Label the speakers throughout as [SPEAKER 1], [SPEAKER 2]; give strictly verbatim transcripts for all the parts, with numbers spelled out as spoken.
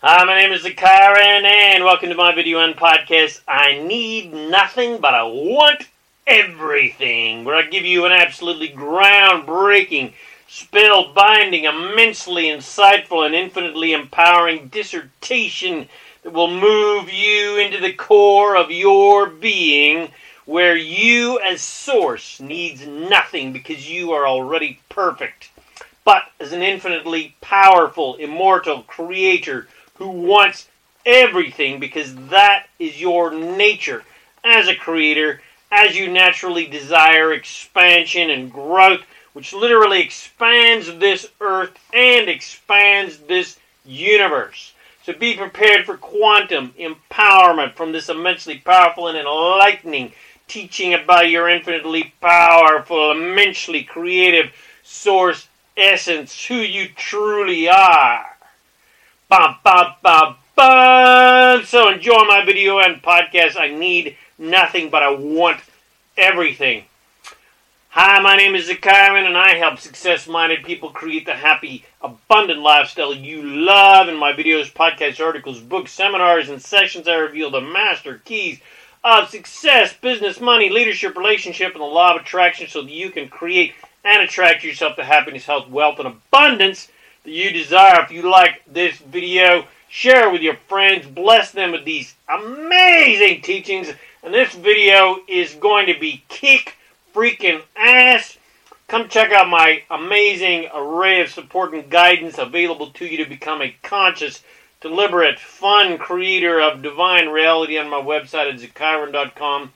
[SPEAKER 1] Hi, my name is Zakarin, and welcome to my video and podcast, I Need Nothing, But I Want Everything, where I give you an absolutely groundbreaking, spellbinding, immensely insightful, and infinitely empowering dissertation that will move you into the core of your being, where you as source needs nothing because you are already perfect, but as an infinitely powerful, immortal creator who wants everything because that is your nature as a creator, as you naturally desire expansion and growth, which literally expands this earth and expands this universe. So be prepared for quantum empowerment from this immensely powerful and enlightening teaching about your infinitely powerful, immensely creative source essence, who you truly are. Bum, bum, bum, bum. So enjoy my video and podcast. I need nothing, but I want everything. Hi, my name is Zakarin, and I help success-minded people create the happy, abundant lifestyle you love. In my videos, podcasts, articles, books, seminars, and sessions, I reveal the master keys of success, business, money, leadership, relationship, and the law of attraction so that you can create and attract yourself the happiness, health, wealth, and abundance that you desire. If you like this video, share it with your friends, bless them with these amazing teachings, and this video is going to be kick freaking ass. Come check out my amazing array of support and guidance available to you to become a conscious, deliberate, fun creator of divine reality on my website at zakarin dot com.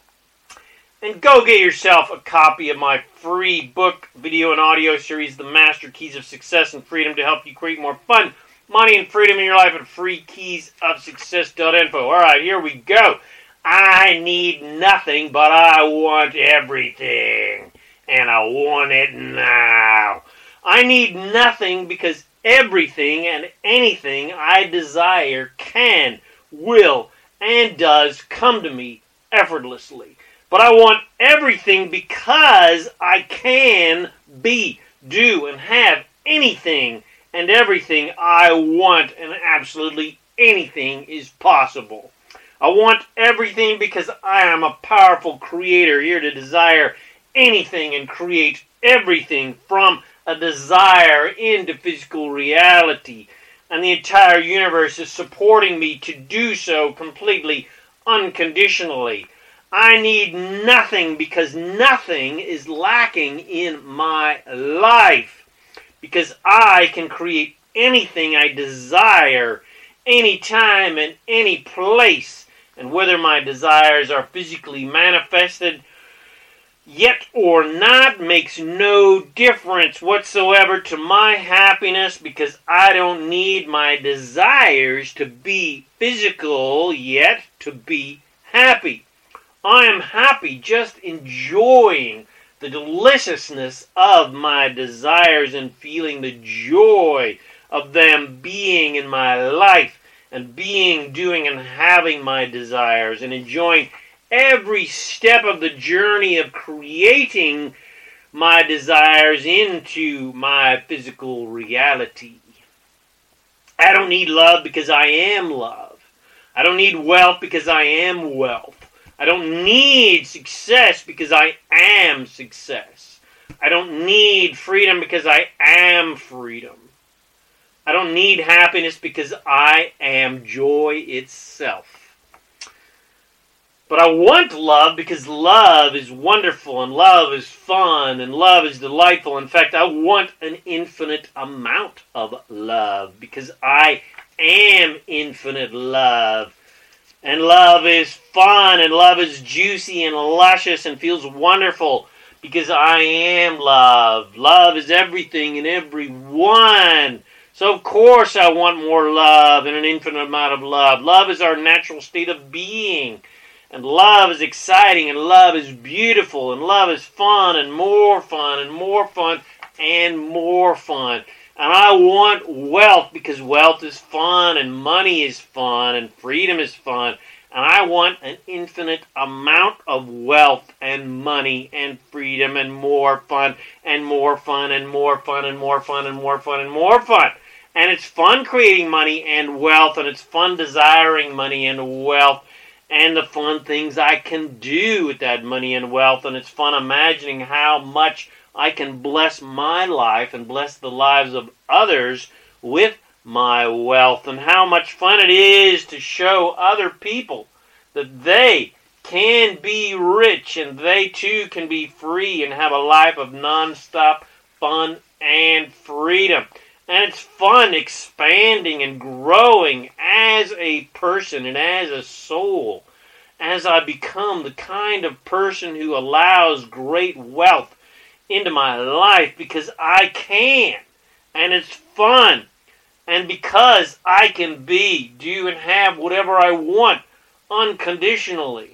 [SPEAKER 1] And go get yourself a copy of my free book, video, and audio series, The Master Keys of Success and Freedom, to help you create more fun, money, and freedom in your life at free keys of success dot info. All right, here we go. I need nothing, but I want everything. And I want it now. I need nothing because everything and anything I desire can, will, and does come to me effortlessly. But I want everything because I can be, do, and have anything and everything I want, and absolutely anything is possible. I want everything because I am a powerful creator here to desire anything and create everything from a desire into physical reality. And the entire universe is supporting me to do so completely, unconditionally. I need nothing because nothing is lacking in my life. Because I can create anything I desire, anytime and any place. And whether my desires are physically manifested yet or not makes no difference whatsoever to my happiness, because I don't need my desires to be physical yet to be happy. I am happy just enjoying the deliciousness of my desires and feeling the joy of them being in my life and being, doing, and having my desires, and enjoying every step of the journey of creating my desires into my physical reality. I don't need love because I am love. I don't need wealth because I am wealth. I don't need success because I am success. I don't need freedom because I am freedom. I don't need happiness because I am joy itself. But I want love because love is wonderful, and love is fun, and love is delightful. In fact, I want an infinite amount of love because I am infinite love. And love is fun, and love is juicy and luscious and feels wonderful because I am love. Love is everything and everyone. So of course I want more love and an infinite amount of love. Love is our natural state of being. And love is exciting, and love is beautiful, and love is fun, and more fun, and more fun, and more fun. And I want wealth because wealth is fun, and money is fun, and freedom is fun. And I want an infinite amount of wealth and money and freedom and more fun and more fun and more fun and more fun and more fun and more fun. And it's fun creating money and wealth, and it's fun desiring money and wealth, and the fun things I can do with that money and wealth, and it's fun imagining how much I can bless my life and bless the lives of others with my wealth, and how much fun it is to show other people that they can be rich and they too can be free and have a life of non-stop fun and freedom. And it's fun expanding and growing as a person and as a soul as I become the kind of person who allows great wealth into my life, because I can. And it's fun. And because I can be, do, and have whatever I want unconditionally.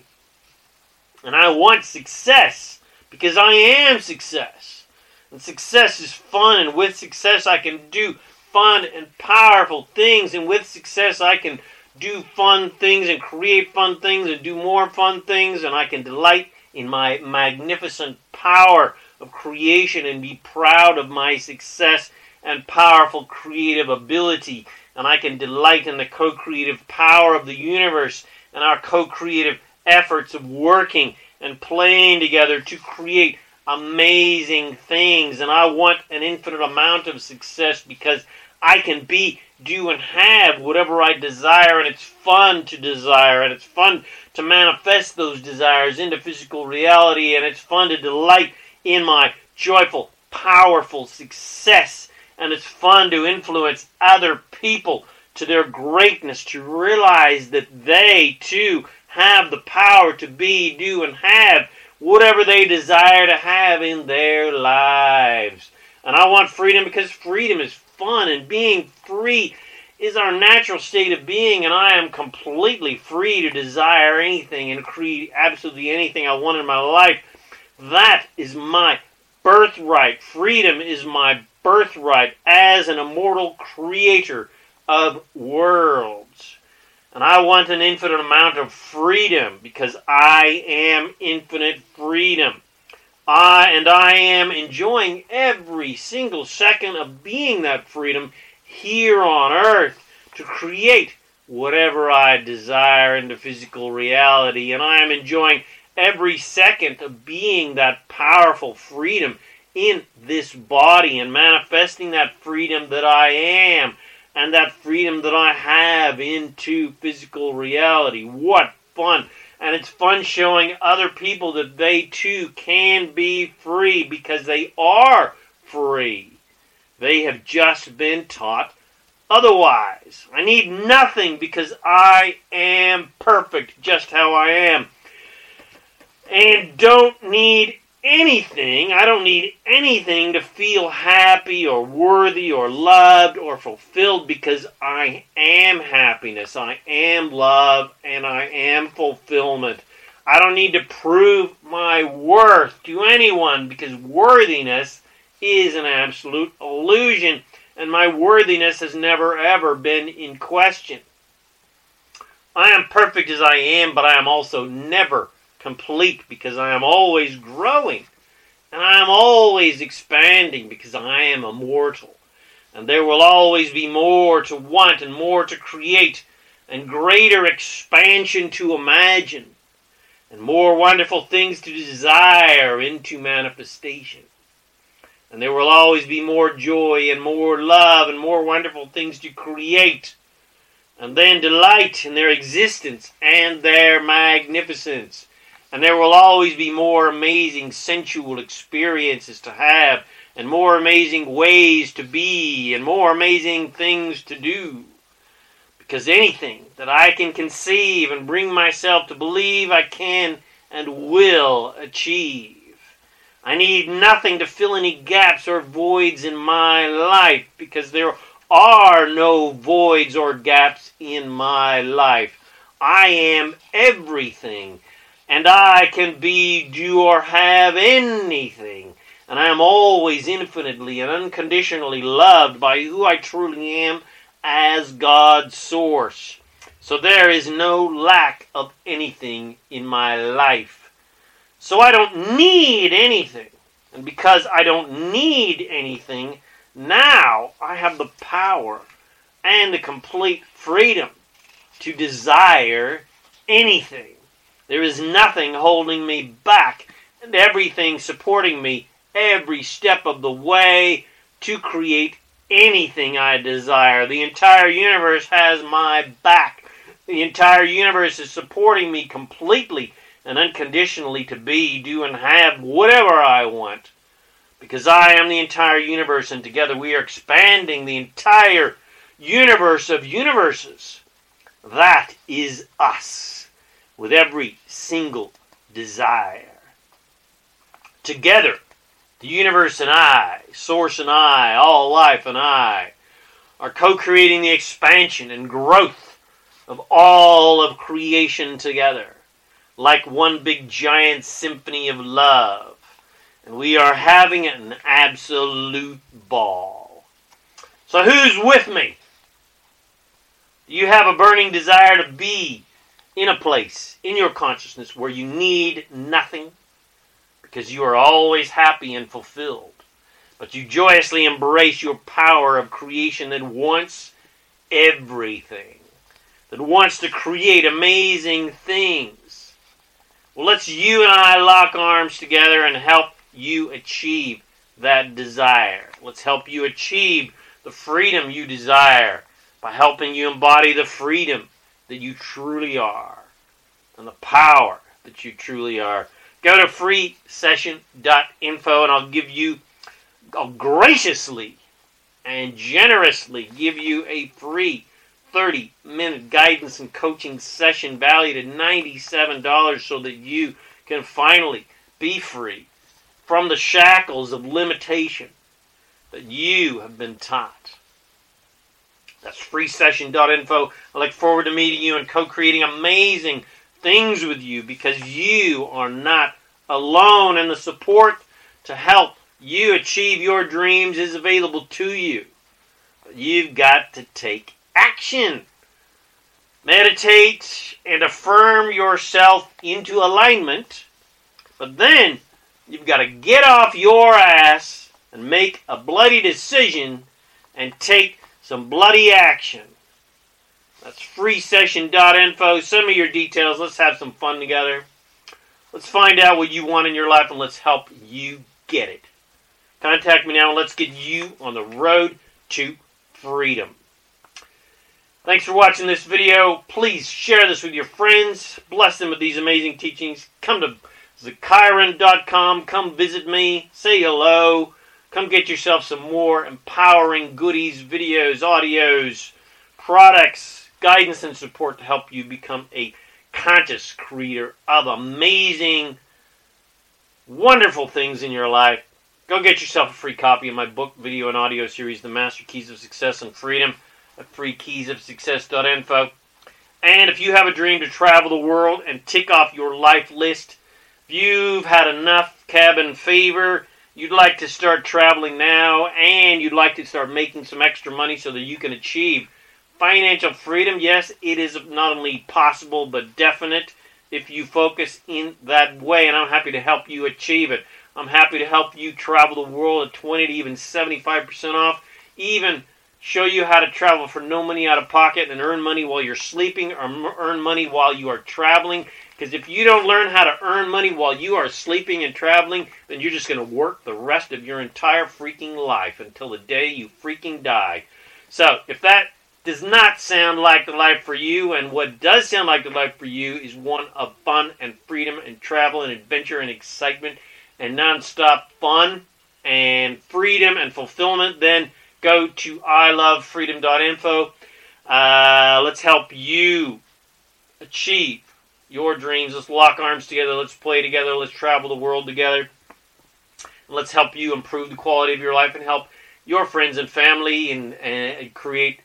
[SPEAKER 1] And I want success because I am success. And success is fun, and with success I can do fun and powerful things, and with success I can do fun things and create fun things and do more fun things, and I can delight in my magnificent power of creation and be proud of my success and powerful creative ability. And I can delight in the co-creative power of the universe and our co-creative efforts of working and playing together to create amazing things. And I want an infinite amount of success because I can be, do, and have whatever I desire, and it's fun to desire, and it's fun to manifest those desires into physical reality, and it's fun to delight in my joyful, powerful success, and it's fun to influence other people to their greatness, to realize that they too have the power to be, do, and have whatever they desire to have in their lives. And I want freedom because freedom is fun, and being free is our natural state of being, and I am completely free to desire anything and create absolutely anything I want in my life. That is my birthright. Freedom is my birthright as an immortal creator of worlds. And I want an infinite amount of freedom because I am infinite freedom. I and I am enjoying every single second of being that freedom here on earth to create whatever I desire into physical reality. And I am enjoying every second of being that powerful freedom in this body and manifesting that freedom that I am and that freedom that I have into physical reality. What fun! And it's fun showing other people that they too can be free because they are free. They have just been taught otherwise. I need nothing because I am perfect just how I am. And don't need anything. I don't need anything to feel happy or worthy or loved or fulfilled because I am happiness, I am love, and I am fulfillment. I don't need to prove my worth to anyone because worthiness is an absolute illusion, and my worthiness has never ever been in question. I am perfect as I am, but I am also never complete because I am always growing and I am always expanding because I am immortal, and there will always be more to want and more to create and greater expansion to imagine and more wonderful things to desire into manifestation, and there will always be more joy and more love and more wonderful things to create and then delight in their existence and their magnificence. And there will always be more amazing sensual experiences to have, and more amazing ways to be, and more amazing things to do. Because anything that I can conceive and bring myself to believe I can and will achieve. I need nothing to fill any gaps or voids in my life, because there are no voids or gaps in my life. I am everything. And I can be, do, or have anything. And I am always infinitely and unconditionally loved by who I truly am as God's source. So there is no lack of anything in my life. So I don't need anything. And because I don't need anything, now I have the power and the complete freedom to desire anything. There is nothing holding me back and everything supporting me every step of the way to create anything I desire. The entire universe has my back. The entire universe is supporting me completely and unconditionally to be, do, and have whatever I want. Because I am the entire universe, and together we are expanding the entire universe of universes. That is us, with every single desire. Together, the universe and I, Source and I, all life and I, are co-creating the expansion and growth of all of creation together, like one big giant symphony of love. And we are having an absolute ball. So who's with me? Do you have a burning desire to be in a place, in your consciousness, where you need nothing? Because you are always happy and fulfilled. But you joyously embrace your power of creation that wants everything. That wants to create amazing things. Well, let's you and I lock arms together and help you achieve that desire. Let's help you achieve the freedom you desire by helping you embody the freedom that you truly are and the power that you truly are. Go to free session dot info and I'll give you, I'll graciously and generously give you a free thirty minute guidance and coaching session valued at ninety-seven dollars so that you can finally be free from the shackles of limitation that you have been taught. That's free session dot info. I look forward to meeting you and co-creating amazing things with you because you are not alone, and the support to help you achieve your dreams is available to you. But you've got to take action. Meditate and affirm yourself into alignment, but then you've got to get off your ass and make a bloody decision and take some bloody action. That's free session dot info. Send me your details. Let's have some fun together. Let's find out what you want in your life and let's help you get it. Contact me now and let's get you on the road to freedom. Thanks for watching this video. Please share this with your friends. Bless them with these amazing teachings. Come to Zakiron dot com. Come visit me. Say hello. Come get yourself some more empowering goodies, videos, audios, products, guidance, and support to help you become a conscious creator of amazing, wonderful things in your life. Go get yourself a free copy of my book, video, and audio series, The Master Keys of Success and Freedom, at free keys of success dot info. And if you have a dream to travel the world and tick off your life list, if you've had enough cabin fever, you'd like to start traveling now, and you'd like to start making some extra money so that you can achieve financial freedom, yes, it is not only possible but definite if you focus in that way, and I'm happy to help you achieve it. I'm happy to help you travel the world at twenty to even seventy-five percent off, even show you how to travel for no money out of pocket and earn money while you're sleeping or earn money while you are traveling. Because if you don't learn how to earn money while you are sleeping and traveling, then you're just going to work the rest of your entire freaking life until the day you freaking die. So, if that does not sound like the life for you, and what does sound like the life for you is one of fun and freedom and travel and adventure and excitement and nonstop fun and freedom and fulfillment, then go to I love freedom dot info. Uh, let's help you achieve your dreams. Let's lock arms together. Let's play together. Let's travel the world together. Let's help you improve the quality of your life and help your friends and family and, and create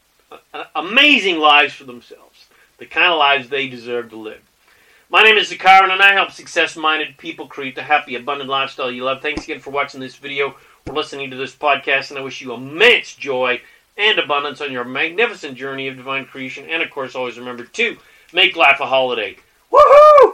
[SPEAKER 1] amazing lives for themselves. The kind of lives they deserve to live. My name is Zakiron, and I help success-minded people create the happy, abundant lifestyle you love. Thanks again for watching this video or listening to this podcast, and I wish you immense joy and abundance on your magnificent journey of divine creation. And, of course, always remember to make life a holiday. Woohoo!